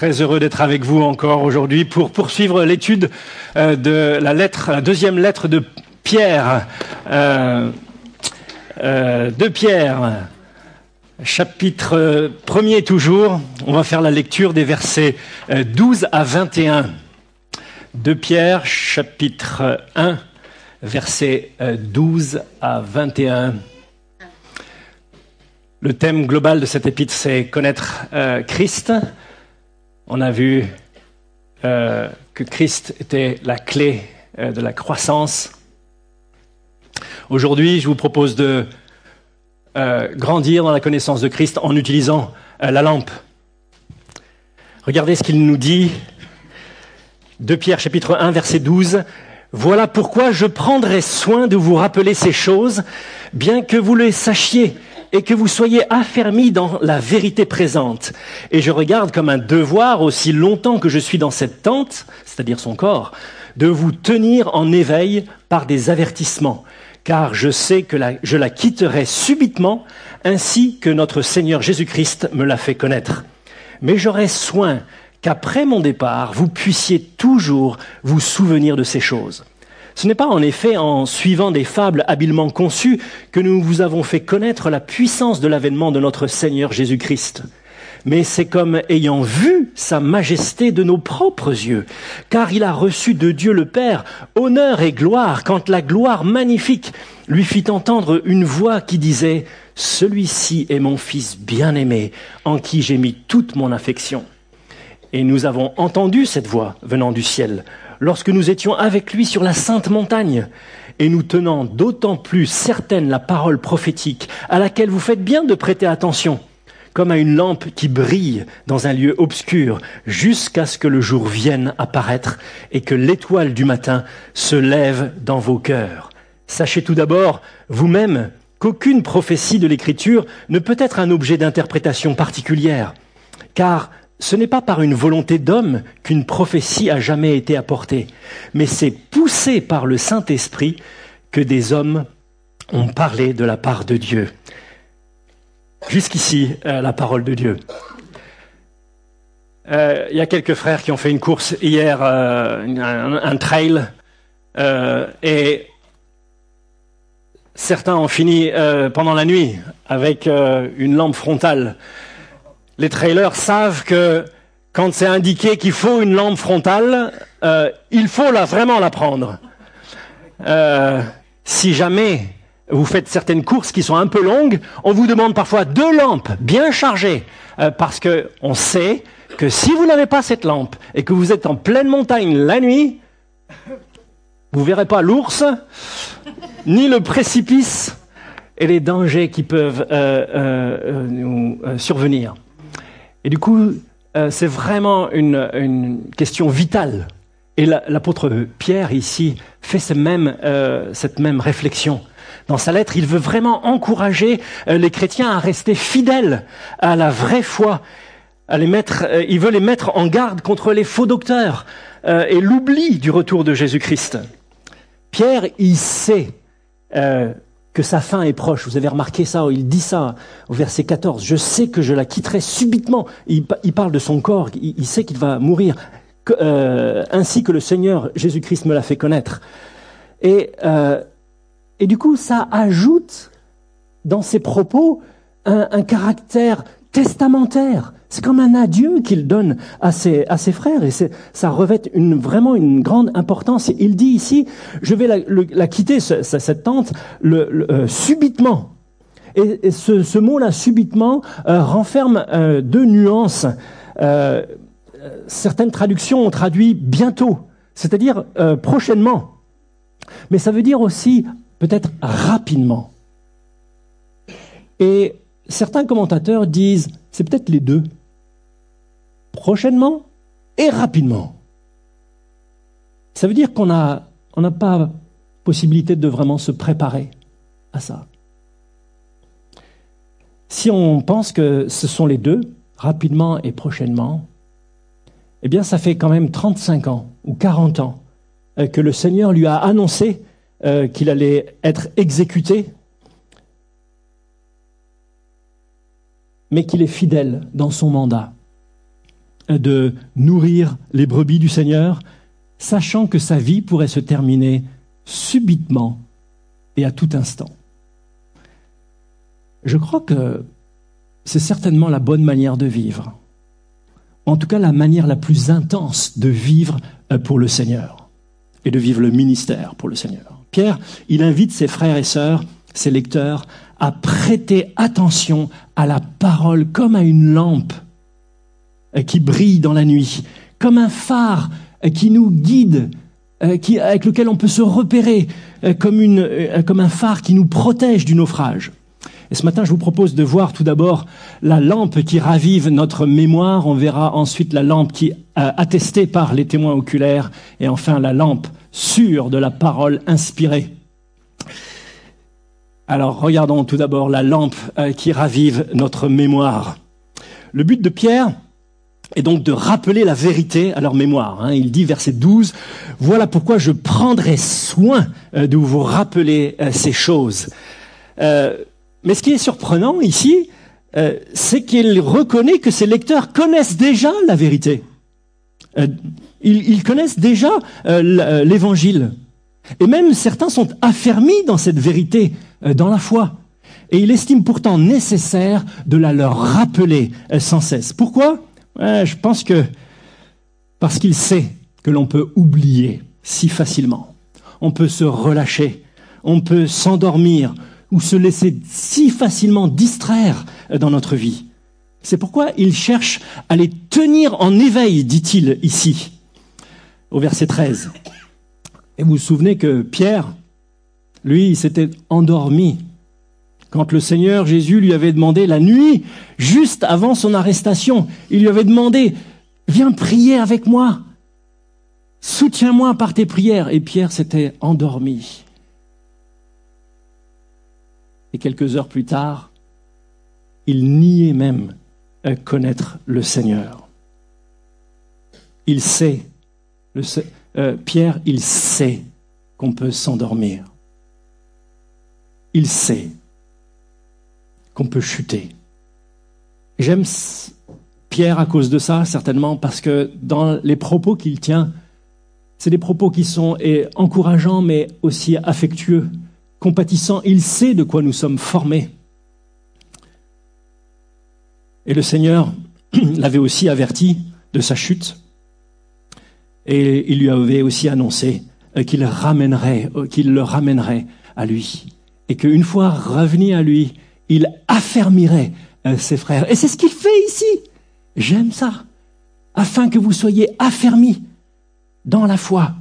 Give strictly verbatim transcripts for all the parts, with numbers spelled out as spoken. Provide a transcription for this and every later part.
Très heureux d'être avec vous encore aujourd'hui pour poursuivre l'étude euh, de la lettre, la deuxième lettre de Pierre, euh, euh, de Pierre, chapitre premier toujours. On va faire la lecture des versets euh, douze à vingt et un. De Pierre, chapitre un, versets euh, douze à vingt et un. Le thème global de cet épître, c'est connaître euh, Christ. On a vu euh, que Christ était la clé euh, de la croissance. Aujourd'hui, je vous propose de euh, grandir dans la connaissance de Christ en utilisant euh, la lampe. Regardez ce qu'il nous dit. De Pierre, chapitre un, verset douze. « Voilà pourquoi je prendrai soin de vous rappeler ces choses, bien que vous les sachiez, et que vous soyez affermis dans la vérité présente. Et je regarde comme un devoir, aussi longtemps que je suis dans cette tente, c'est-à-dire son corps, de vous tenir en éveil par des avertissements, car je sais que la, je la quitterai subitement, ainsi que notre Seigneur Jésus-Christ me l'a fait connaître. Mais j'aurai soin qu'après mon départ, vous puissiez toujours vous souvenir de ces choses. Ce n'est pas en effet en suivant des fables habilement conçues que nous vous avons fait connaître la puissance de l'avènement de notre Seigneur Jésus-Christ. Mais c'est comme ayant vu sa majesté de nos propres yeux, car il a reçu de Dieu le Père honneur et gloire, quand la gloire magnifique lui fit entendre une voix qui disait « Celui-ci est mon Fils bien-aimé, en qui j'ai mis toute mon affection. » Et nous avons entendu cette voix venant du ciel, lorsque nous étions avec lui sur la sainte montagne, et nous tenant d'autant plus certaine la parole prophétique, à laquelle vous faites bien de prêter attention, comme à une lampe qui brille dans un lieu obscur, jusqu'à ce que le jour vienne apparaître, et que l'étoile du matin se lève dans vos cœurs. Sachez tout d'abord, vous-même, qu'aucune prophétie de l'Écriture ne peut être un objet d'interprétation particulière, car ce n'est pas par une volonté d'homme qu'une prophétie a jamais été apportée, mais c'est poussé par le Saint-Esprit que des hommes ont parlé de la part de Dieu. Jusqu'ici, euh, la parole de Dieu. Euh, il y a quelques frères qui ont fait une course hier, euh, un, un trail, euh, et certains ont fini euh, pendant la nuit avec euh, une lampe frontale. Les trailers savent que quand c'est indiqué qu'il faut une lampe frontale, euh, il faut la, vraiment la prendre. Euh, si jamais vous faites certaines courses qui sont un peu longues, on vous demande parfois deux lampes bien chargées, euh, parce que on sait que si vous n'avez pas cette lampe et que vous êtes en pleine montagne la nuit, vous verrez pas l'ours, ni le précipice et les dangers qui peuvent euh, euh, nous euh, survenir. Et du coup, euh, c'est vraiment une, une question vitale. Et la, l'apôtre Pierre, ici, fait ce même, euh, cette même réflexion. Dans sa lettre, il veut vraiment encourager euh, les chrétiens à rester fidèles à la vraie foi. À les mettre, euh, il veut les mettre en garde contre les faux docteurs euh, et l'oubli du retour de Jésus-Christ. Pierre, il sait euh, que sa fin est proche. Vous avez remarqué ça, il dit ça au verset quatorze. « Je sais que je la quitterai subitement. » Il, il parle de son corps, il, il sait qu'il va mourir, que, euh, ainsi que le Seigneur Jésus-Christ me l'a fait connaître. Et, euh, et du coup, ça ajoute dans ses propos un, un caractère testamentaire. C'est comme un adieu qu'il donne à ses, à ses frères, et c'est, ça revêt une, vraiment une grande importance. Il dit ici, je vais la, le, la quitter, ce, cette tente, le, le, euh, subitement. Et, et ce, ce mot-là, subitement, euh, renferme euh, deux nuances. Euh, certaines traductions ont traduit bientôt, c'est-à-dire euh, prochainement. Mais ça veut dire aussi peut-être rapidement. Et certains commentateurs disent, c'est peut-être les deux. Prochainement et rapidement. Ça veut dire qu'on a, on n'a pas possibilité de vraiment se préparer à ça. Si on pense que ce sont les deux, rapidement et prochainement, eh bien ça fait quand même trente-cinq ans ou quarante ans euh, que le Seigneur lui a annoncé euh, qu'il allait être exécuté, mais qu'il est fidèle dans son mandat. de nourrir les brebis du Seigneur, sachant que sa vie pourrait se terminer subitement et à tout instant. Je crois que c'est certainement la bonne manière de vivre. En tout cas, la manière la plus intense de vivre pour le Seigneur et de vivre le ministère pour le Seigneur. Pierre, il invite ses frères et sœurs, ses lecteurs, à prêter attention à la parole comme à une lampe qui brille dans la nuit, comme un phare qui nous guide, qui, avec lequel on peut se repérer, comme, une, comme un phare qui nous protège du naufrage. Et ce matin, je vous propose de voir tout d'abord la lampe qui ravive notre mémoire. On verra ensuite la lampe qui est attestée par les témoins oculaires. Et enfin, la lampe sûre de la parole inspirée. Alors, regardons tout d'abord la lampe qui ravive notre mémoire. Le but de Pierre est donc de rappeler la vérité à leur mémoire. Hein. Il dit, verset douze, « Voilà pourquoi je prendrai soin de vous rappeler ces choses. Euh, » Mais ce qui est surprenant ici, euh, c'est qu'il reconnaît que ses lecteurs connaissent déjà la vérité. Euh, ils, ils connaissent déjà euh, l'évangile. Et même certains sont affermis dans cette vérité, euh, dans la foi. Et il estime pourtant nécessaire de la leur rappeler euh, sans cesse. Pourquoi ? euh, Je pense que parce qu'il sait que l'on peut oublier si facilement. On peut se relâcher, on peut s'endormir, ou se laisser si facilement distraire dans notre vie. C'est pourquoi il cherche à les tenir en éveil, dit-il ici, au verset treize. Et vous vous souvenez que Pierre, lui, il s'était endormi quand le Seigneur Jésus lui avait demandé la nuit, juste avant son arrestation, il lui avait demandé « Viens prier avec moi, soutiens-moi par tes prières ». Et Pierre s'était endormi. Et quelques heures plus tard, il niait même connaître le Seigneur. Il sait, le, euh, Pierre, il sait qu'on peut s'endormir. Il sait qu'on peut chuter. J'aime Pierre à cause de ça, certainement, parce que dans les propos qu'il tient, c'est des propos qui sont et, encourageants, mais aussi affectueux. Compatissant, il sait de quoi nous sommes formés. Et le Seigneur l'avait aussi averti de sa chute. Et il lui avait aussi annoncé qu'il ramènerait, qu'il le ramènerait à lui. Et qu'une fois revenu à lui, il affermirait ses frères. Et c'est ce qu'il fait ici. J'aime ça. Afin que vous soyez affermis dans la foi.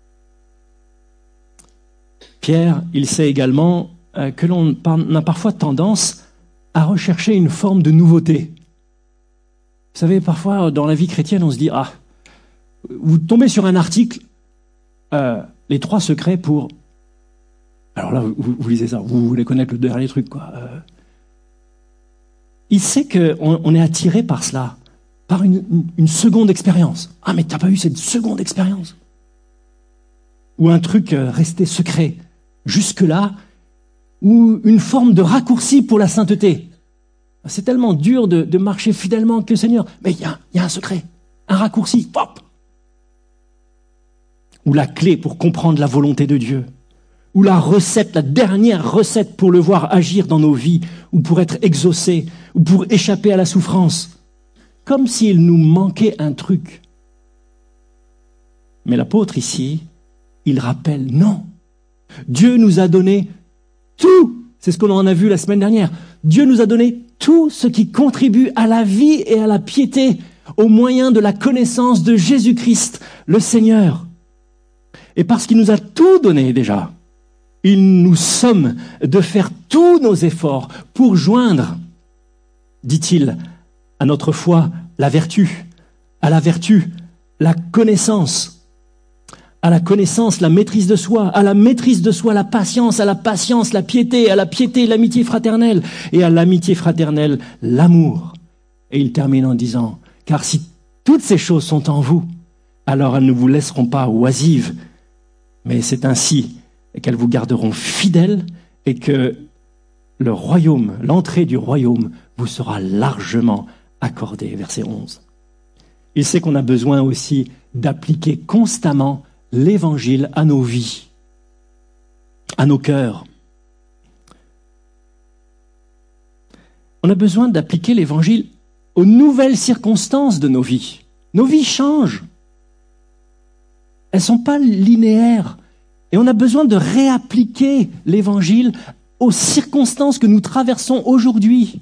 Pierre, il sait également euh, que l'on a parfois tendance à rechercher une forme de nouveauté. Vous savez, parfois, dans la vie chrétienne, on se dit « Ah, vous tombez sur un article, euh, les trois secrets pour... » Alors là, vous, vous lisez ça, vous voulez connaître le dernier truc, quoi. Euh... Il sait qu'on on est attiré par cela, par une, une, une seconde expérience. « Ah, mais t'as pas eu cette seconde expérience ?» Ou un truc euh, resté secret. Jusque-là, ou une forme de raccourci pour la sainteté. C'est tellement dur de, de marcher fidèlement avec le Seigneur, mais il y a, y a un secret, un raccourci, pop. Ou la clé pour comprendre la volonté de Dieu, ou la recette, la dernière recette pour le voir agir dans nos vies, ou pour être exaucé, ou pour échapper à la souffrance. Comme s'il nous manquait un truc. Mais l'apôtre ici, il rappelle, non. Dieu nous a donné tout. C'est ce qu'on en a vu la semaine dernière. Dieu nous a donné tout ce qui contribue à la vie et à la piété au moyen de la connaissance de Jésus-Christ, le Seigneur. Et parce qu'il nous a tout donné déjà, il nous somme de faire tous nos efforts pour joindre, dit-il, à notre foi la vertu, à la vertu la connaissance, à la connaissance, la maîtrise de soi, à la maîtrise de soi, la patience, à la patience, la piété, à la piété, l'amitié fraternelle, et à l'amitié fraternelle, l'amour. Et il termine en disant, car si toutes ces choses sont en vous, alors elles ne vous laisseront pas oisives, mais c'est ainsi qu'elles vous garderont fidèles et que le royaume, l'entrée du royaume vous sera largement accordée. Verset onze. il sait qu'on a besoin aussi d'appliquer constamment l'Évangile à nos vies, à nos cœurs. On a besoin d'appliquer l'Évangile aux nouvelles circonstances de nos vies. Nos vies changent. Elles ne sont pas linéaires. Et on a besoin de réappliquer l'Évangile aux circonstances que nous traversons aujourd'hui.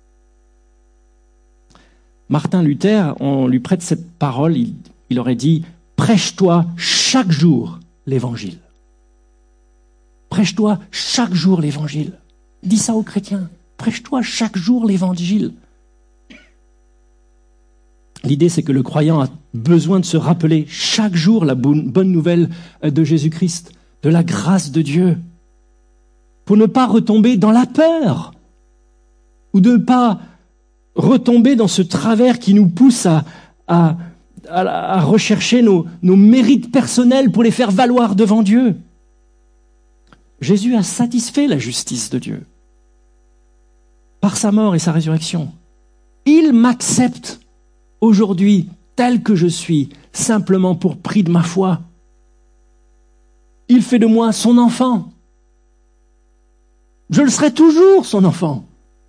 Martin Luther, on lui prête cette parole, il, il aurait dit « Prêche-toi chaque jour l'Évangile. » Prêche-toi chaque jour l'Évangile. Dis ça aux chrétiens. Prêche-toi chaque jour l'Évangile. L'idée, c'est que le croyant a besoin de se rappeler chaque jour la bonne nouvelle de Jésus-Christ, de la grâce de Dieu, pour ne pas retomber dans la peur, ou de ne pas retomber dans ce travers qui nous pousse à, à, à, à rechercher nos, nos mérites personnels pour les faire valoir devant Dieu. Jésus a satisfait la justice de Dieu par sa mort et sa résurrection. Il m'accepte aujourd'hui tel que je suis, simplement pour prix de ma foi. Il fait de moi son enfant. Je le serai toujours, son enfant.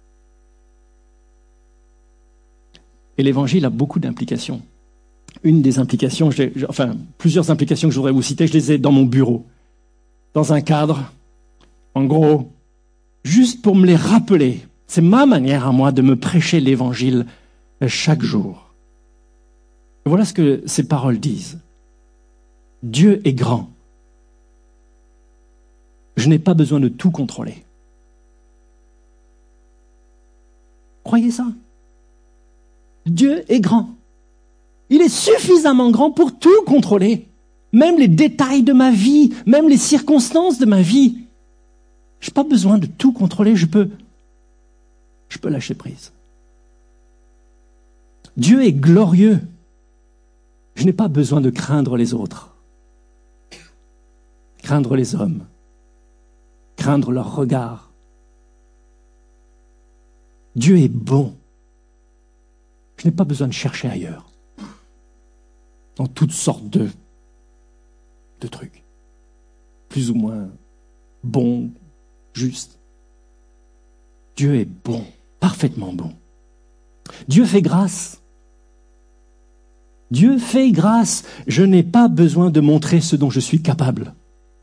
Et l'Évangile a beaucoup d'implications. Une des implications, j'ai, enfin plusieurs implications que je voudrais vous citer, je les ai dans mon bureau, dans un cadre, en gros, juste pour me les rappeler. C'est ma manière à moi de me prêcher l'Évangile chaque jour. Et voilà ce que ces paroles disent. Dieu est grand. Je n'ai pas besoin de tout contrôler. Croyez ça. Dieu est grand. Il est suffisamment grand pour tout contrôler. Même les détails de ma vie, même les circonstances de ma vie. Je n'ai pas besoin de tout contrôler, je peux, je peux lâcher prise. Dieu est glorieux. Je n'ai pas besoin de craindre les autres. Craindre les hommes. Craindre leur regard. Dieu est bon. Je n'ai pas besoin de chercher ailleurs. Dans toutes sortes de, de trucs. Plus ou moins bons, justes. Dieu est bon, parfaitement bon. Dieu fait grâce. Dieu fait grâce. Je n'ai pas besoin de montrer ce dont je suis capable.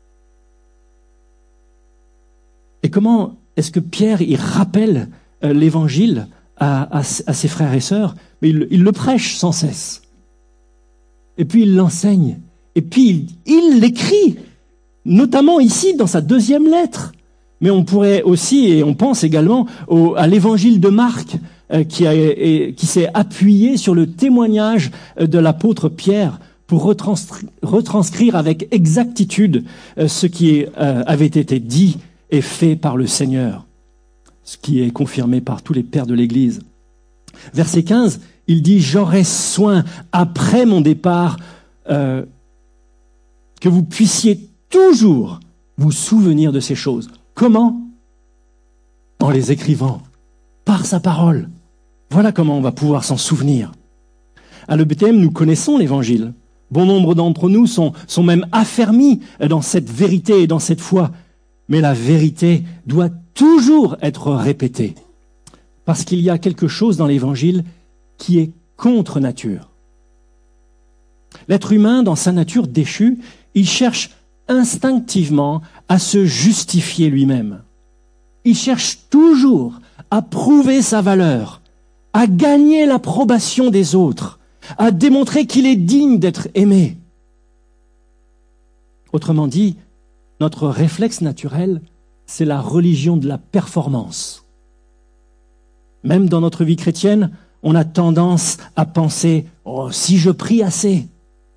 Et comment est-ce que Pierre, il rappelle euh, l'Évangile à, à, à ses frères et sœurs? Mais il, il le prêche sans cesse. Et puis il l'enseigne. Et puis il, il l'écrit, notamment ici dans sa deuxième lettre. Mais on pourrait aussi, et on pense également au, à l'Évangile de Marc, euh, qui, a, et, qui s'est appuyé sur le témoignage de l'apôtre Pierre pour retranscrire, retranscrire avec exactitude euh, ce qui euh, avait été dit et fait par le Seigneur, ce qui est confirmé par tous les pères de l'Église. Verset quinze, il dit « J'aurai soin, après mon départ, euh, que vous puissiez toujours vous souvenir de ces choses. » Comment? En les écrivant, par sa parole. Voilà comment on va pouvoir s'en souvenir. À l'E B T M, nous connaissons l'Évangile. Bon nombre d'entre nous sont, sont même affermis dans cette vérité et dans cette foi. Mais la vérité doit toujours être répétée. Parce qu'il y a quelque chose dans l'Évangile qui est contre nature. L'être humain, dans sa nature déchue, il cherche instinctivement à se justifier lui-même. Il cherche toujours à prouver sa valeur, à gagner l'approbation des autres, à démontrer qu'il est digne d'être aimé. Autrement dit, notre réflexe naturel, c'est la religion de la performance. Même dans notre vie chrétienne, on a tendance à penser « Oh, si je prie assez,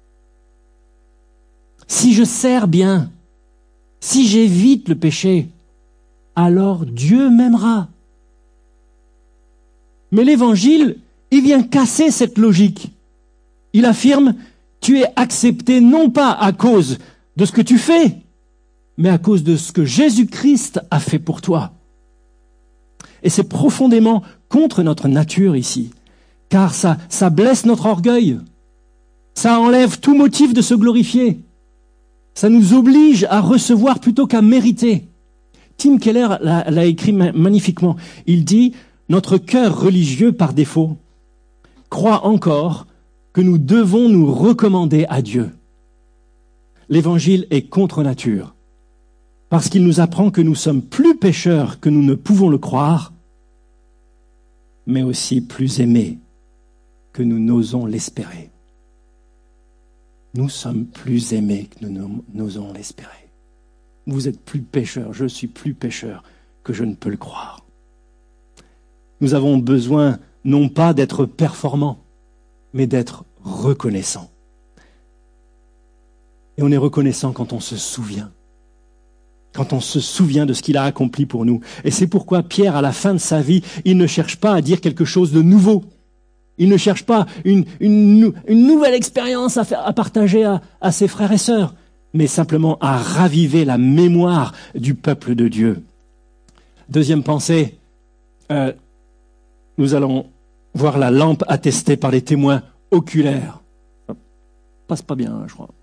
si je sers bien, si j'évite le péché, alors Dieu m'aimera. » Mais l'Évangile, il vient casser cette logique. Il affirme « Tu es accepté non pas à cause de ce que tu fais, mais à cause de ce que Jésus-Christ a fait pour toi. » Et c'est profondément contre notre nature ici, car ça, ça blesse notre orgueil. Ça enlève tout motif de se glorifier. Ça nous oblige à recevoir plutôt qu'à mériter. Tim Keller l'a, l'a écrit magnifiquement. Il dit « Notre cœur religieux, par défaut, croit encore que nous devons nous recommander à Dieu. L'Évangile est contre nature, parce qu'il nous apprend que nous sommes plus pécheurs que nous ne pouvons le croire, mais aussi plus aimés que nous n'osons l'espérer. » Nous sommes plus aimés que nous n'osons l'espérer. Vous êtes plus pécheurs, je suis plus pécheur que je ne peux le croire. Nous avons besoin non pas d'être performants, mais d'être reconnaissants. Et on est reconnaissant quand on se souvient. Quand on se souvient de ce qu'il a accompli pour nous. Et c'est pourquoi Pierre, à la fin de sa vie, il ne cherche pas à dire quelque chose de nouveau. Il ne cherche pas une, une, une nouvelle expérience à, faire, à partager à, à ses frères et sœurs, mais simplement à raviver la mémoire du peuple de Dieu. Deuxième pensée, euh, nous allons voir la lampe attestée par les témoins oculaires. Ça passe pas bien, je crois.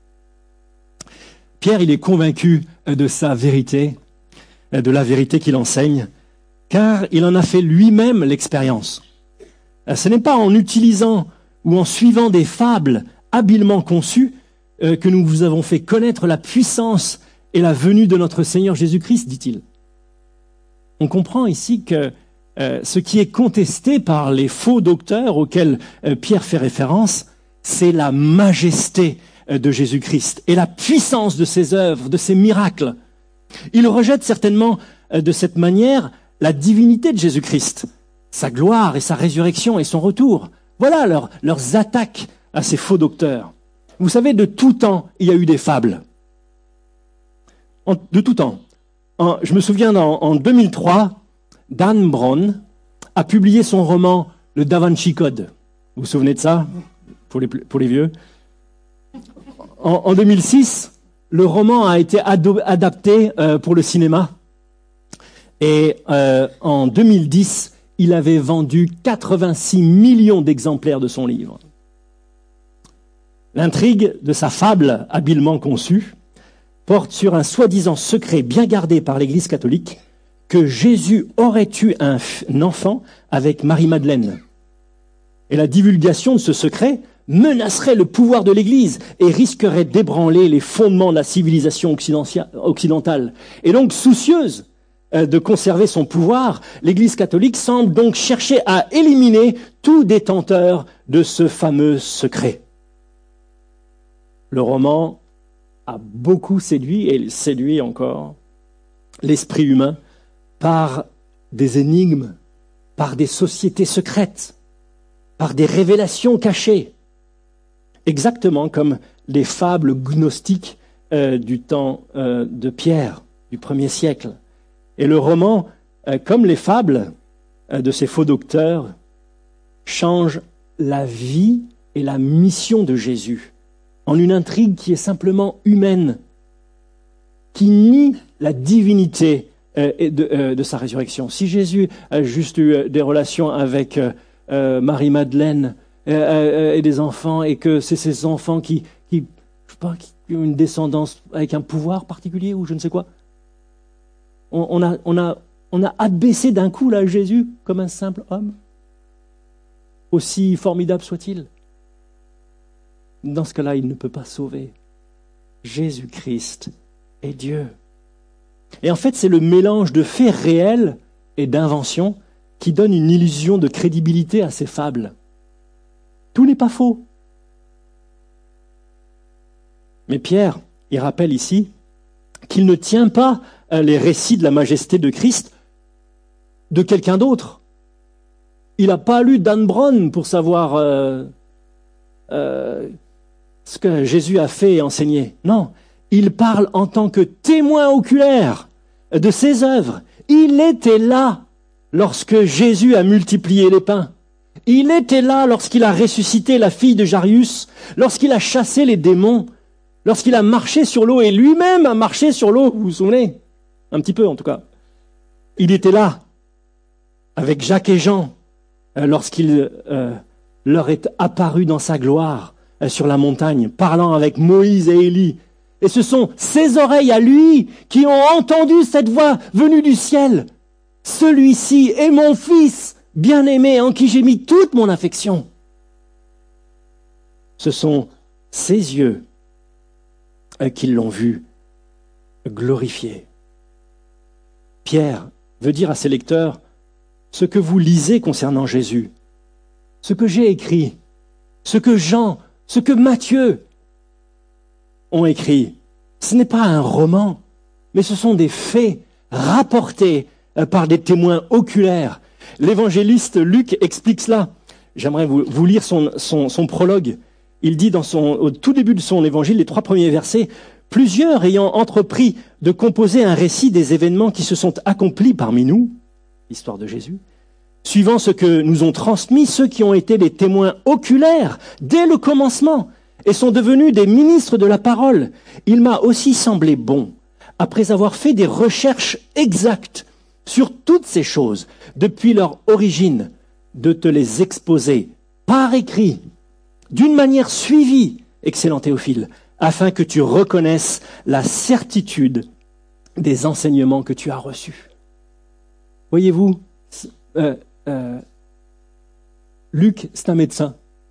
Pierre, il est convaincu de sa vérité, de la vérité qu'il enseigne, car il en a fait lui-même l'expérience. Ce n'est pas en utilisant ou en suivant des fables habilement conçues euh, que nous vous avons fait connaître la puissance et la venue de notre Seigneur Jésus-Christ, dit-il. On comprend ici que euh, ce qui est contesté par les faux docteurs auxquels euh, Pierre fait référence, c'est la majesté euh, de Jésus-Christ et la puissance de ses œuvres, de ses miracles. Ils rejettent certainement euh, de cette manière la divinité de Jésus-Christ, sa gloire et sa résurrection et son retour. Voilà leur, leurs attaques à ces faux docteurs. Vous savez, de tout temps, il y a eu des fables. En, de tout temps. En, je me souviens, en, en deux mille trois, Dan Brown a publié son roman « Le Da Vinci Code ». Vous vous souvenez de ça, pour les, pour les vieux? En, en deux mille six, le roman a été ado, adapté euh, pour le cinéma. Et euh, en deux mille dix, il avait vendu quatre-vingt-six millions d'exemplaires de son livre. L'intrigue de sa fable, habilement conçue, porte sur un soi-disant secret bien gardé par l'Église catholique que Jésus aurait eu un, un enfant avec Marie-Madeleine. Et la divulgation de ce secret menacerait le pouvoir de l'Église et risquerait d'ébranler les fondements de la civilisation occidentale. Et donc, soucieuse de conserver son pouvoir, l'Église catholique semble donc chercher à éliminer tout détenteur de ce fameux secret. Le roman a beaucoup séduit, et séduit encore, l'esprit humain par des énigmes, par des sociétés secrètes, par des révélations cachées, exactement comme les fables gnostiques euh, du temps euh, de Pierre, du premier siècle. Et le roman, euh, comme les fables euh, de ces faux docteurs, change la vie et la mission de Jésus en une intrigue qui est simplement humaine, qui nie la divinité euh, de, euh, de sa résurrection. Si Jésus a juste eu des relations avec euh, euh, Marie-Madeleine euh, euh, et des enfants, et que c'est ces enfants qui, qui, je sais pas, qui ont une descendance avec un pouvoir particulier ou je ne sais quoi, on, on, a, on, a, on a abaissé d'un coup là Jésus comme un simple homme, aussi formidable soit-il. Dans ce cas-là, il ne peut pas sauver. Jésus-Christ est Dieu. Et en fait, c'est le mélange de faits réels et d'inventions qui donne une illusion de crédibilité à ces fables. Tout n'est pas faux. Mais Pierre, il rappelle ici qu'il ne tient pas les récits de la majesté de Christ de quelqu'un d'autre. Il n'a pas lu Dan Brown pour savoir euh, euh, ce que Jésus a fait et enseigné. Non, il parle en tant que témoin oculaire de ses œuvres. Il était là lorsque Jésus a multiplié les pains. Il était là lorsqu'il a ressuscité la fille de Jairus, lorsqu'il a chassé les démons, lorsqu'il a marché sur l'eau, et lui-même a marché sur l'eau, vous vous souvenez? Un petit peu en tout cas. Il était là avec Jacques et Jean lorsqu'il euh, leur est apparu dans sa gloire euh, sur la montagne, parlant avec Moïse et Élie. Et ce sont ses oreilles à lui qui ont entendu cette voix venue du ciel. Celui-ci est mon fils bien-aimé en qui j'ai mis toute mon affection. Ce sont ses yeux qui l'ont vu glorifié. Pierre veut dire à ses lecteurs, ce que vous lisez concernant Jésus, ce que j'ai écrit, ce que Jean, ce que Matthieu ont écrit, ce n'est pas un roman, mais ce sont des faits rapportés par des témoins oculaires. L'évangéliste Luc explique cela. J'aimerais vous, vous lire son, son, son prologue. Il dit dans son, au tout début de son évangile, les trois premiers versets, « Plusieurs ayant entrepris de composer un récit des événements qui se sont accomplis parmi nous, l'histoire de Jésus, suivant ce que nous ont transmis ceux qui ont été les témoins oculaires dès le commencement et sont devenus des ministres de la parole, il m'a aussi semblé bon, après avoir fait des recherches exactes sur toutes ces choses, depuis leur origine, de te les exposer par écrit, d'une manière suivie, excellent Théophile, afin que tu reconnaisses la certitude des enseignements que tu as reçus. Voyez-vous, euh, euh, Luc, c'est un médecin.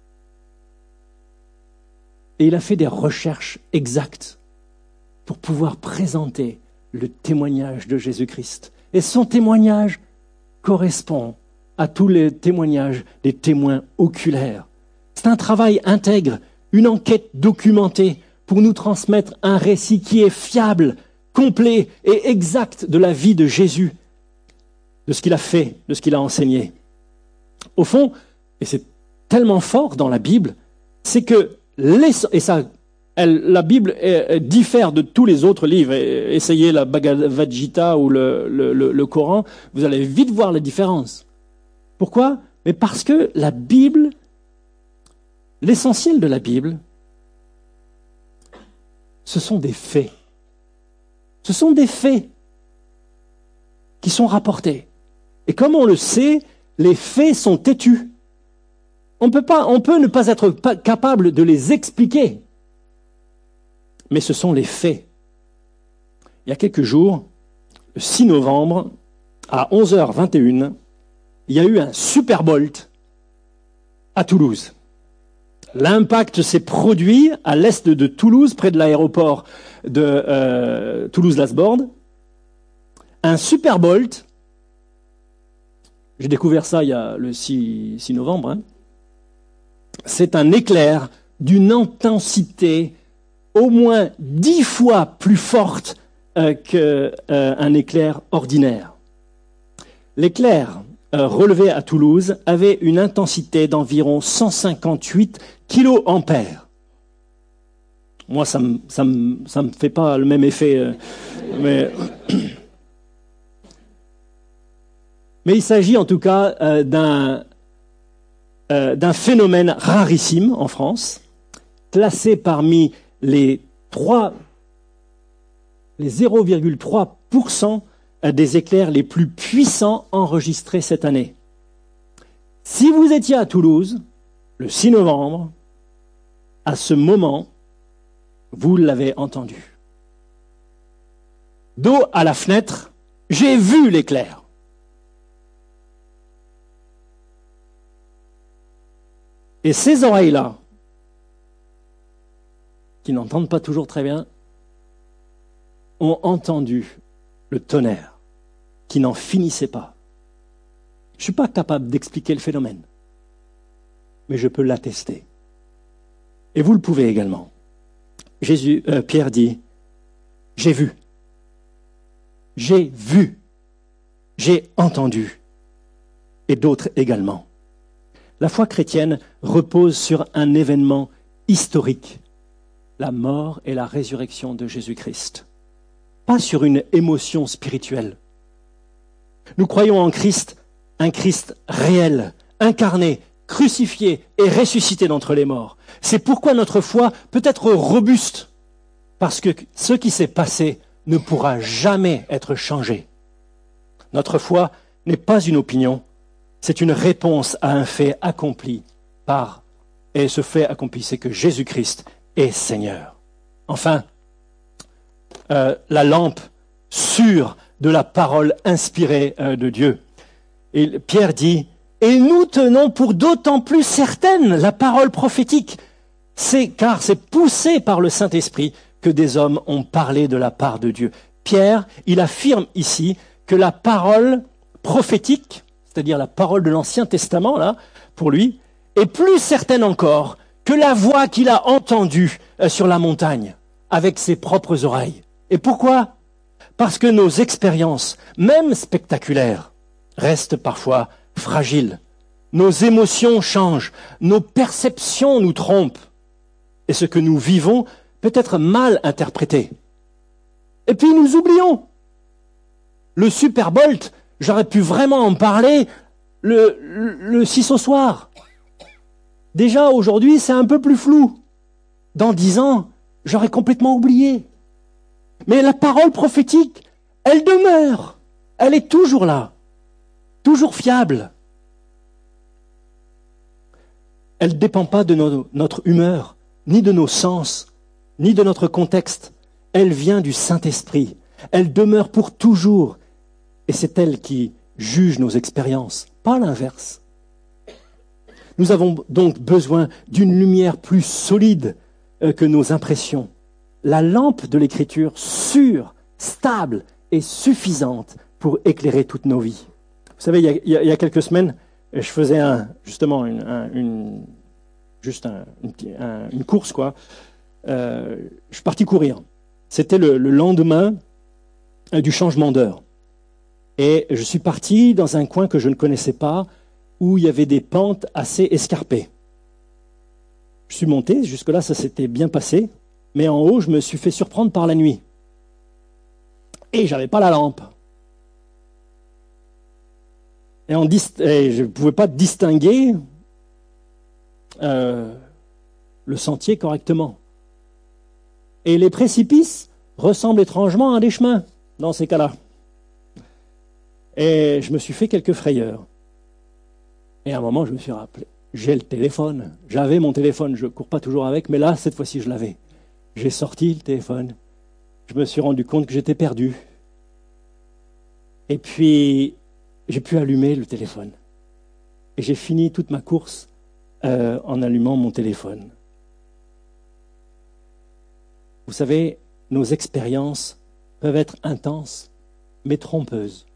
Et il a fait des recherches exactes pour pouvoir présenter le témoignage de Jésus-Christ. Et son témoignage correspond à tous les témoignages des témoins oculaires. C'est un travail intègre, une enquête documentée pour nous transmettre un récit qui est fiable, complet et exact de la vie de Jésus, de ce qu'il a fait, de ce qu'il a enseigné. Au fond, et c'est tellement fort dans la Bible, c'est que, les, et ça, elle, la Bible elle, elle diffère de tous les autres livres. Essayez la Bhagavad Gita ou le, le, le, le Coran, vous allez vite voir la différence. Pourquoi ? Mais parce que la Bible, l'essentiel de la Bible, ce sont des faits. Ce sont des faits qui sont rapportés. Et comme on le sait, les faits sont têtus. On peut pas, on peut ne pas être pas capable de les expliquer. Mais ce sont les faits. Il y a quelques jours, le six novembre, à onze heures vingt et une, il y a eu un Superbolt à Toulouse. L'impact s'est produit à l'est de Toulouse, près de l'aéroport de euh, Toulouse-Lasbordes. Un Superbolt, j'ai découvert ça il y a le six novembre, hein. C'est un éclair d'une intensité au moins dix fois plus forte euh, qu'un euh, éclair ordinaire. L'éclair euh, relevé à Toulouse avait une intensité d'environ cent cinquante-huit kiloampères. Moi, ça me ça me ça me fait pas le même effet, euh, mais mais il s'agit en tout cas euh, d'un euh, d'un phénomène rarissime en France, classé parmi les trois les zéro virgule trois pour cent des éclairs les plus puissants enregistrés cette année. Si vous étiez à Toulouse le six novembre, à ce moment, vous l'avez entendu. Dos à la fenêtre, j'ai vu l'éclair. Et ces oreilles-là, qui n'entendent pas toujours très bien, ont entendu le tonnerre qui n'en finissait pas. Je ne suis pas capable d'expliquer le phénomène, mais je peux l'attester. Et vous le pouvez également. Jésus, euh, Pierre dit, j'ai vu, j'ai vu, j'ai entendu, et d'autres également. La foi chrétienne repose sur un événement historique, la mort et la résurrection de Jésus-Christ, pas sur une émotion spirituelle. Nous croyons en Christ, un Christ réel, incarné, crucifié et ressuscité d'entre les morts. C'est pourquoi notre foi peut être robuste, parce que ce qui s'est passé ne pourra jamais être changé. Notre foi n'est pas une opinion, c'est une réponse à un fait accompli par et ce fait accompli, c'est que Jésus-Christ est Seigneur. Enfin, euh, la lampe sûre de la parole inspirée euh, de Dieu. Et Pierre dit, et nous tenons pour d'autant plus certaine la parole prophétique, c'est car c'est poussé par le Saint-Esprit que des hommes ont parlé de la part de Dieu. Pierre, il affirme ici que la parole prophétique, c'est-à-dire la parole de l'Ancien Testament, là, pour lui, est plus certaine encore que la voix qu'il a entendue euh, sur la montagne, avec ses propres oreilles. Et pourquoi ? Parce que nos expériences, même spectaculaires, restent parfois fragiles. Nos émotions changent, nos perceptions nous trompent, et ce que nous vivons peut être mal interprété. Et puis nous oublions. Le Superbolt, j'aurais pu vraiment en parler le, le, le six au soir. Déjà aujourd'hui, c'est un peu plus flou. Dans dix ans, j'aurais complètement oublié. Mais la parole prophétique, elle demeure. Elle est toujours là. Toujours fiable. Elle ne dépend pas de nos, notre humeur, ni de nos sens, ni de notre contexte. Elle vient du Saint-Esprit. Elle demeure pour toujours. Et c'est elle qui juge nos expériences, pas l'inverse. Nous avons donc besoin d'une lumière plus solide que nos impressions. La lampe de l'Écriture, sûre, stable et suffisante pour éclairer toutes nos vies. Vous savez, il y a, il y a, il y a quelques semaines, je faisais un, justement une, un, une, juste un, une, un, une course, quoi. Euh, je suis parti courir. C'était le, le lendemain du changement d'heure. Et je suis parti dans un coin que je ne connaissais pas, où il y avait des pentes assez escarpées. Je suis monté, jusque-là ça s'était bien passé, mais en haut je me suis fait surprendre par la nuit. Et j'avais pas la lampe. Et, en dist- et je ne pouvais pas distinguer euh, le sentier correctement. Et les précipices ressemblent étrangement à des chemins dans ces cas-là. Et je me suis fait quelques frayeurs. Et à un moment, je me suis rappelé, j'ai le téléphone. J'avais mon téléphone, je ne cours pas toujours avec, mais là, cette fois-ci, je l'avais. J'ai sorti le téléphone. Je me suis rendu compte que j'étais perdu. Et puis, j'ai pu allumer le téléphone. Et j'ai fini toute ma course euh, en allumant mon téléphone. Vous savez, nos expériences peuvent être intenses, mais trompeuses.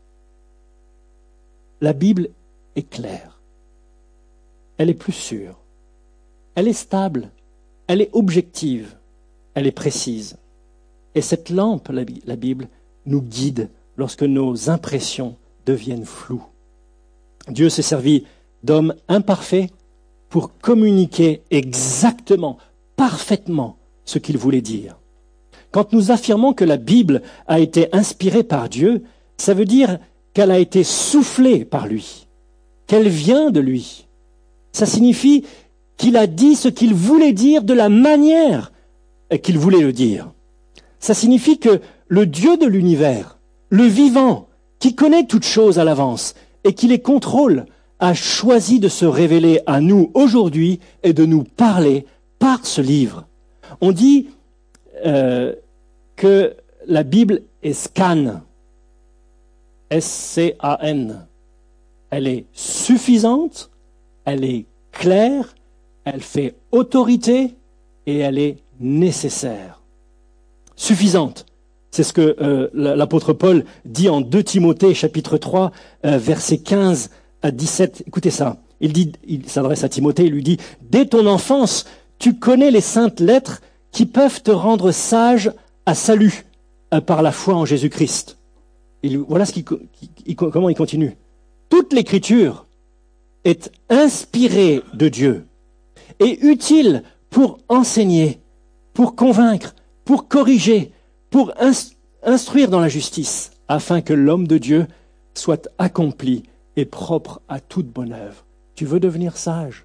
La Bible est claire. Elle est plus sûre. Elle est stable. Elle est objective. Elle est précise. Et cette lampe, la Bible, nous guide lorsque nos impressions deviennent floues. Dieu s'est servi d'hommes imparfaits pour communiquer exactement, parfaitement ce qu'il voulait dire. Quand nous affirmons que la Bible a été inspirée par Dieu, ça veut dire qu'elle a été soufflée par lui, qu'elle vient de lui. Ça signifie qu'il a dit ce qu'il voulait dire de la manière qu'il voulait le dire. Ça signifie que le Dieu de l'univers, le vivant, qui connaît toutes choses à l'avance et qui les contrôle, a choisi de se révéler à nous aujourd'hui et de nous parler par ce livre. On dit euh, que la Bible est scan, S C A N. Elle est suffisante, elle est claire, elle fait autorité et elle est nécessaire. Suffisante. C'est ce que euh, l'apôtre Paul dit en deux Timothée, chapitre trois, euh, versets quinze à dix-sept. Écoutez ça. Il dit, il s'adresse à Timothée, il lui dit « Dès ton enfance, tu connais les saintes lettres qui peuvent te rendre sage à salut euh, par la foi en Jésus-Christ. » Voilà ce qu'il, il, comment il continue. « Toute l'écriture est inspirée de Dieu et utile pour enseigner, pour convaincre, pour corriger, pour instruire dans la justice, afin que l'homme de Dieu soit accompli et propre à toute bonne œuvre. » Tu veux devenir sage?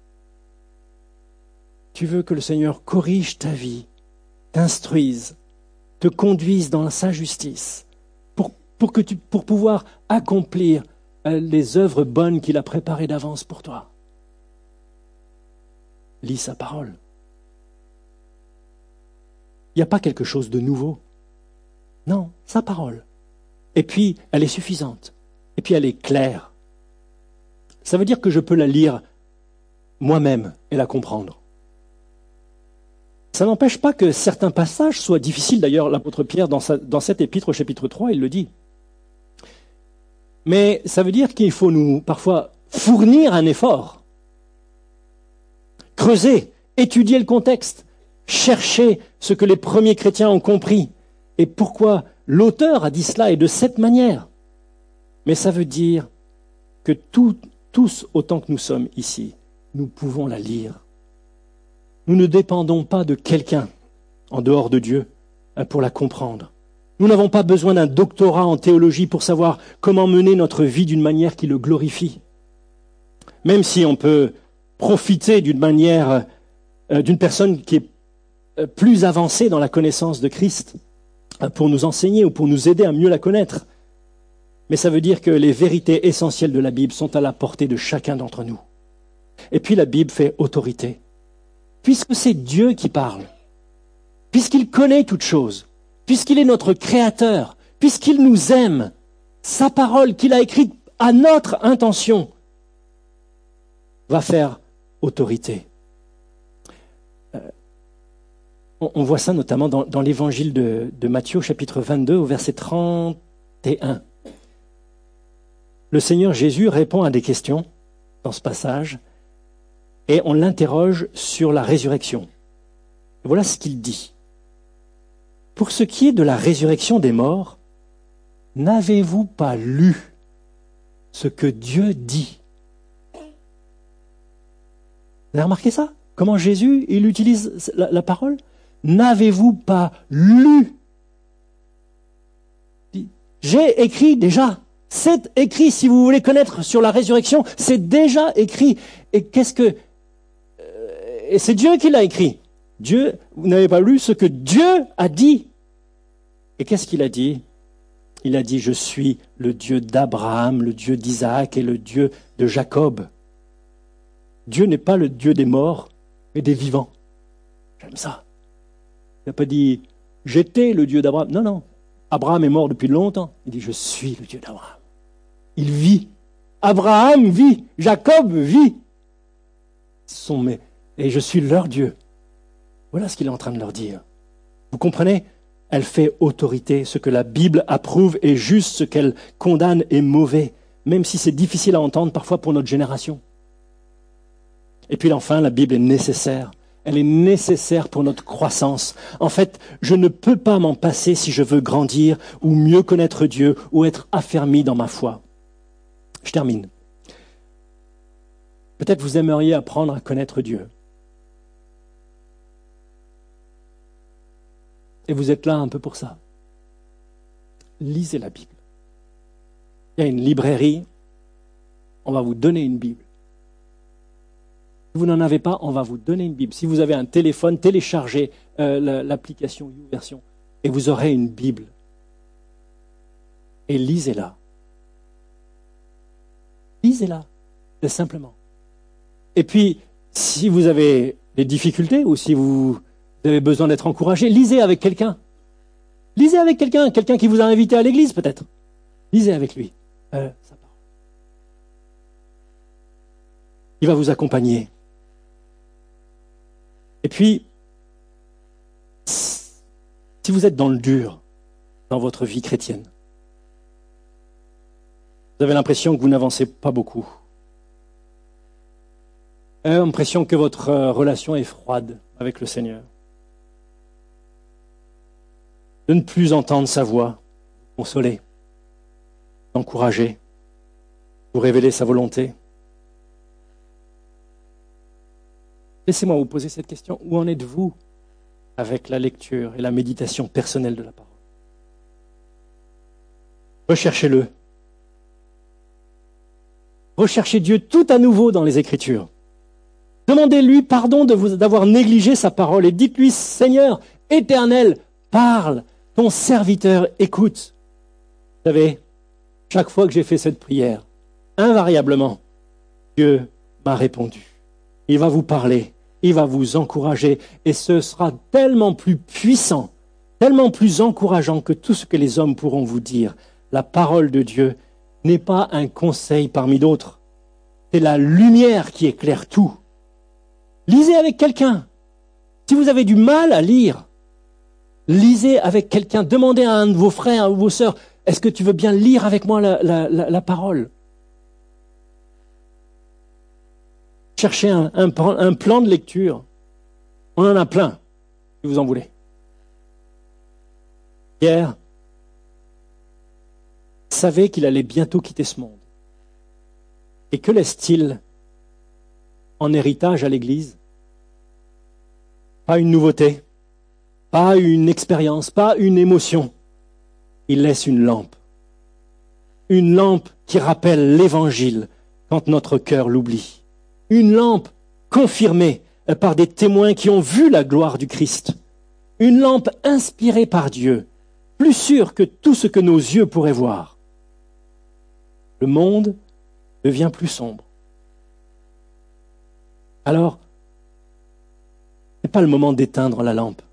Tu veux que le Seigneur corrige ta vie, t'instruise, te conduise dans sa justice, pour, pour, que tu, pour pouvoir accomplir les œuvres bonnes qu'il a préparées d'avance pour toi. lis sa parole. Il n'y a pas quelque chose de nouveau. Non, sa parole. Et puis, elle est suffisante. Et puis, elle est claire. Ça veut dire que je peux la lire moi-même et la comprendre. Ça n'empêche pas que certains passages soient difficiles. D'ailleurs, l'apôtre Pierre, dans, sa, dans cet épître au chapitre trois, il le dit. Mais ça veut dire qu'il faut nous, parfois, fournir un effort. Creuser, étudier le contexte, chercher ce que les premiers chrétiens ont compris et pourquoi l'auteur a dit cela et de cette manière. Mais ça veut dire que tout, tous, autant que nous sommes ici, nous pouvons la lire. Nous ne dépendons pas de quelqu'un en dehors de Dieu pour la comprendre. Nous n'avons pas besoin d'un doctorat en théologie pour savoir comment mener notre vie d'une manière qui le glorifie. Même si on peut profiter d'une manière, euh, d'une personne qui est plus avancée dans la connaissance de Christ euh, pour nous enseigner ou pour nous aider à mieux la connaître. Mais ça veut dire que les vérités essentielles de la Bible sont à la portée de chacun d'entre nous. Et puis la Bible fait autorité. Puisque c'est Dieu qui parle, puisqu'il connaît toutes choses, puisqu'il est notre créateur, puisqu'il nous aime, sa parole qu'il a écrite à notre intention va faire autorité. Euh, on, on voit ça notamment dans, dans l'évangile de, de Matthieu, chapitre vingt-deux, au verset trente et un. Le Seigneur Jésus répond à des questions dans ce passage et on l'interroge sur la résurrection. Et voilà ce qu'il dit. Pour ce qui est de la résurrection des morts, n'avez-vous pas lu ce que Dieu dit? Vous avez remarqué ça? Comment Jésus, il utilise la, la parole? N'avez-vous pas lu? J'ai écrit déjà. C'est écrit, si vous voulez connaître sur la résurrection, c'est déjà écrit. Et qu'est-ce que... Et c'est Dieu qui l'a écrit. Dieu, vous n'avez pas lu ce que Dieu a dit. Et qu'est-ce qu'il a dit? Il a dit, je suis le Dieu d'Abraham, le Dieu d'Isaac et le Dieu de Jacob. Dieu n'est pas le Dieu des morts, mais des vivants. J'aime ça. Il n'a pas dit, j'étais le Dieu d'Abraham. Non, non. Abraham est mort depuis longtemps. Il dit, je suis le Dieu d'Abraham. Il vit. Abraham vit. Jacob vit. Ce sont mes... Et je suis leur Dieu. Voilà ce qu'il est en train de leur dire. Vous comprenez? Elle fait autorité. Ce que la Bible approuve est juste, ce qu'elle condamne est mauvais, même si c'est difficile à entendre parfois pour notre génération. Et puis enfin, la Bible est nécessaire. Elle est nécessaire pour notre croissance. En fait, je ne peux pas m'en passer si je veux grandir ou mieux connaître Dieu ou être affermi dans ma foi. Je termine. Peut-être vous aimeriez apprendre à connaître Dieu. Et vous êtes là un peu pour ça. Lisez la Bible. Il y a une librairie. On va vous donner une Bible. Si vous n'en avez pas, on va vous donner une Bible. Si vous avez un téléphone, téléchargez euh, l'application YouVersion et vous aurez une Bible. Et lisez-la. Lisez-la, c'est simplement. Et puis, si vous avez des difficultés ou si vous avez besoin d'être encouragé, lisez avec quelqu'un. Lisez avec quelqu'un, quelqu'un qui vous a invité à l'église peut-être. Lisez avec lui. Euh, sa parole. Il va vous accompagner. Et puis, si vous êtes dans le dur, dans votre vie chrétienne, vous avez l'impression que vous n'avancez pas beaucoup. Vous avez l'impression que votre relation est froide avec le Seigneur. De ne plus entendre sa voix, consoler, encourager, vous révéler sa volonté. Laissez-moi vous poser cette question. Où en êtes-vous avec la lecture et la méditation personnelle de la parole? Recherchez-le. Recherchez Dieu tout à nouveau dans les Écritures. Demandez-lui pardon de vous, d'avoir négligé sa parole et dites-lui, Seigneur, Éternel, parle, ton serviteur écoute. Vous savez, chaque fois que j'ai fait cette prière, invariablement, Dieu m'a répondu. Il va vous parler il va vous encourager et ce sera tellement plus puissant, tellement plus encourageant que tout ce que les hommes pourront vous dire. La parole de Dieu n'est pas un conseil parmi d'autres. C'est la lumière qui éclaire tout. Lisez avec quelqu'un. Si vous avez du mal à lire, lisez avec quelqu'un. Demandez à un de vos frères ou vos sœurs, est-ce que tu veux bien lire avec moi la, la, la, la parole? Cherchez un, un, un plan de lecture. On en a plein, si vous en voulez. Pierre savait qu'il allait bientôt quitter ce monde. Et que laisse-t-il en héritage à l'Église? Pas une nouveauté, pas une expérience, pas une émotion. Il laisse une lampe. Une lampe qui rappelle l'Évangile quand notre cœur l'oublie. Une lampe confirmée par des témoins qui ont vu la gloire du Christ. Une lampe inspirée par Dieu, plus sûre que tout ce que nos yeux pourraient voir. Le monde devient plus sombre. Alors, ce n'est pas le moment d'éteindre la lampe.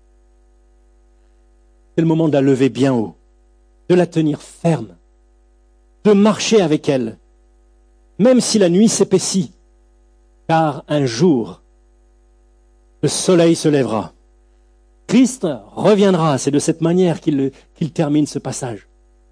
C'est le moment de la lever bien haut, de la tenir ferme, de marcher avec elle, même si la nuit s'épaissit, car un jour, le soleil se lèvera. Christ reviendra, c'est de cette manière qu'il, qu'il termine ce passage.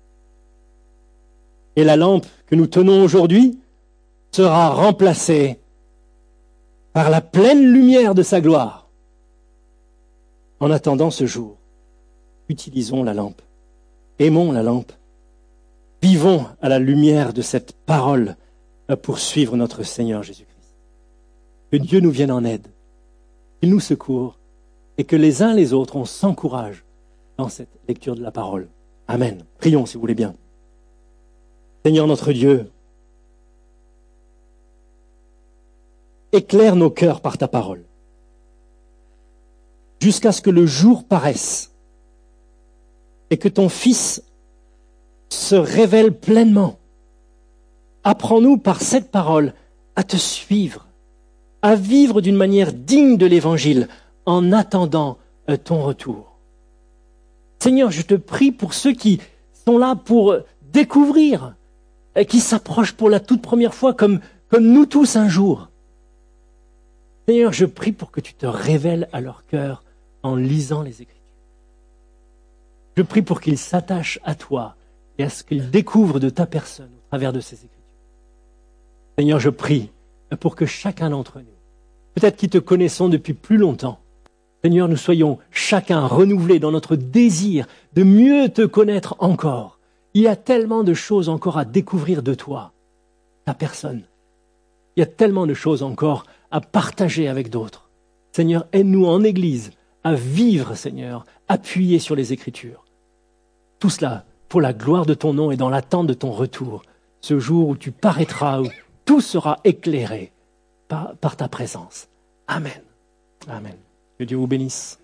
Et la lampe que nous tenons aujourd'hui sera remplacée par la pleine lumière de sa gloire. En attendant ce jour, utilisons la lampe, aimons la lampe, vivons à la lumière de cette parole pour suivre notre Seigneur Jésus-Christ. Que Dieu nous vienne en aide, qu'il nous secourt et que les uns les autres on s'encourage dans cette lecture de la parole. Amen. Prions si vous voulez bien. Seigneur notre Dieu, éclaire nos cœurs par ta parole, jusqu'à ce que le jour paraisse et que ton Fils se révèle pleinement. Apprends-nous par cette parole à te suivre, à vivre d'une manière digne de l'Évangile en attendant ton retour. Seigneur, je te prie pour ceux qui sont là pour découvrir, qui s'approchent pour la toute première fois comme, comme nous tous un jour. Seigneur, je prie pour que tu te révèles à leur cœur en lisant les Écritures. Je prie pour qu'ils s'attachent à toi et à ce qu'ils découvrent de ta personne au travers de ces Écritures. Seigneur, je prie pour que chacun d'entre nous, peut-être qui te connaissons depuis plus longtemps, Seigneur, nous soyons chacun renouvelés dans notre désir de mieux te connaître encore. Il y a tellement de choses encore à découvrir de toi, ta personne. Il y a tellement de choses encore à partager avec d'autres. Seigneur, aide-nous en Église à vivre, Seigneur, appuyés sur les Écritures. Tout cela pour la gloire de ton nom et dans l'attente de ton retour, ce jour où tu paraîtras, où tout sera éclairé par, par ta présence. Amen. Amen. Que Dieu vous bénisse.